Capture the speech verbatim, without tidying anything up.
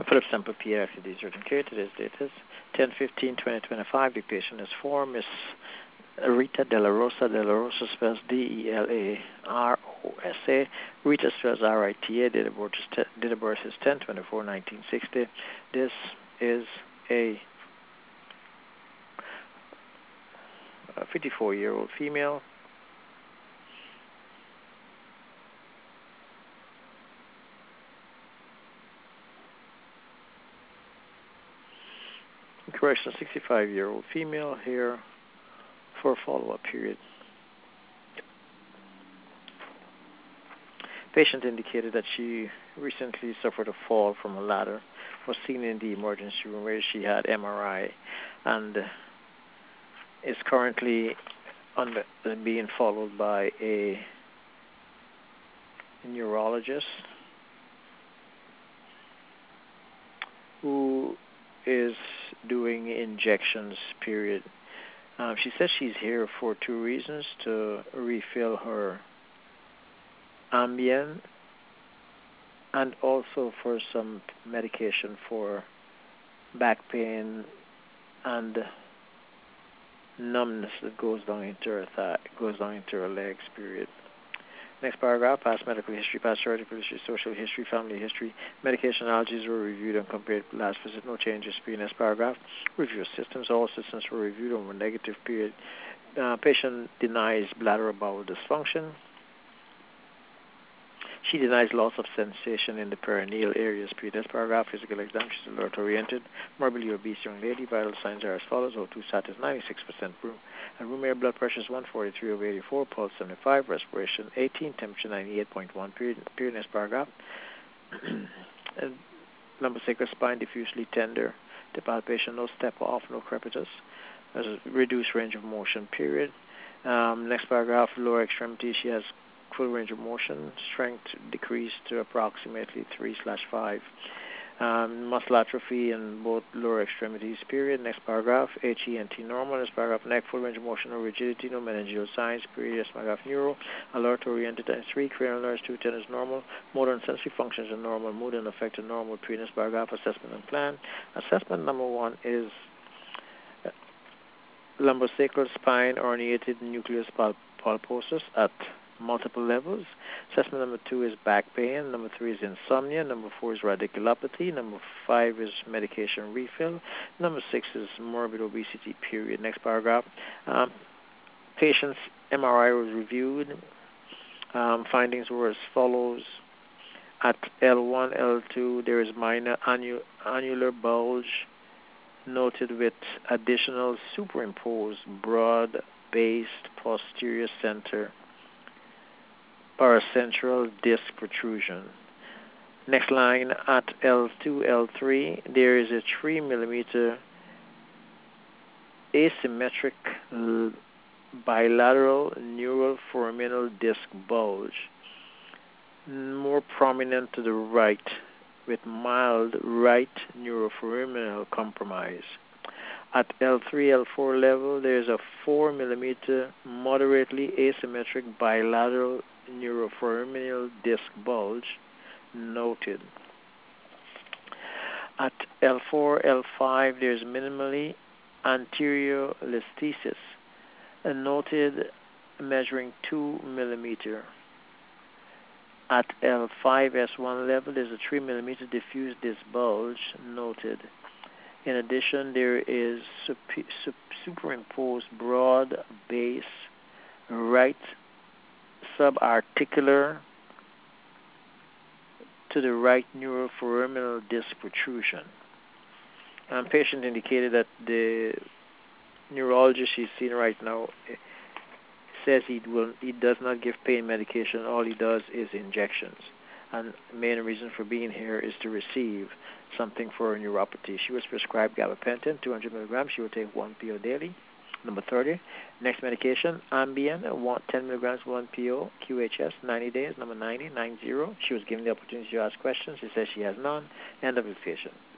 Philip Semper, P F C D, urgent care. Today's date is ten fifteen twenty twenty-five. The patient is for Miss Rita De La Rosa. De La Rosa spells D E L A R O S A. Rita spells R I T A. Date of birth is, te- date of birth is ten twenty-four nineteen sixty. This is a fifty-four-year-old female. Correction, sixty-five-year-old female here for a follow-up period. Patient indicated that she recently suffered a fall from a ladder, was seen in the emergency room where she had M R I, and is currently under, being followed by a neurologist who is doing injections, period. Um, she says she's here for two reasons: to refill her Ambien and also for some medication for back pain and numbness that goes down into her thigh, goes down into her legs, period. Next paragraph, past medical history, past surgical history, social history, family history, medication allergies were reviewed and compared to last visit, no changes. Next paragraph, review systems, all systems were reviewed and were negative, period. Uh, patient denies bladder bowel dysfunction. She denies loss of sensation in the perineal areas. Previous paragraph, physical exam, she's alert-oriented, morbidly obese young lady. Vital signs are as follows: O two status ninety-six percent room. And room air blood pressure is one forty-three over eighty-four, pulse seventy-five, respiration eighteen, temperature ninety-eight point one. Period. Period. Next paragraph. Lumbar spine diffusely tender. The palpation, no step off, no crepitus. There's a reduced range of motion. Period. Um, next paragraph, lower extremity, she has full range of motion, strength decreased to approximately three slash five. Um, muscle atrophy in both lower extremities, period. Next paragraph, H E N T normal. Next paragraph, neck, full range of motion, no rigidity, no meningeal signs, period. Next paragraph, neuro, alert oriented times three, cranial nerves, two ten is normal. Motor and sensory functions are normal, mood and affected normal, period. Next paragraph, assessment and plan. Assessment number one is lumbosacral spine herniated nucleus pul- pulposus at multiple levels. Assessment number two is back pain. Number three is insomnia. Number four is radiculopathy. Number five is medication refill. Number six is morbid obesity, period. Next paragraph. Um, patient's M R I was reviewed. Um, findings were as follows. At L one, L two, there is minor annu- annular bulge noted with additional superimposed broad-based posterior center paracentral disc protrusion. Next line, at L two, L three, there is a three millimeter asymmetric l- bilateral neural foraminal disc bulge, more prominent to the right, with mild right neuroforaminal compromise. At L three, L four level, there is a four millimeter moderately asymmetric bilateral neuroforaminal disc bulge noted. At L four, L five, there is minimally anterior listhesis, noted measuring two millimeter. At L five, S one level, there is a three millimeter diffuse disc bulge noted. In addition, there is super, super, superimposed broad base right subarticular to the right neuroforaminal disc protrusion. And patient indicated that the neurologist she's seeing right now says he will he does not give pain medication. All he does is injections. And the main reason for being here is to receive something for a neuropathy. She was prescribed gabapentin, two hundred milligrams. She will take one P O daily. Number thirty. Next medication, Ambien, one, ten milligrams, one P O, Q H S, ninety days. Number ninety, nine zero. She was given the opportunity to ask questions. She says she has none. End of the patient.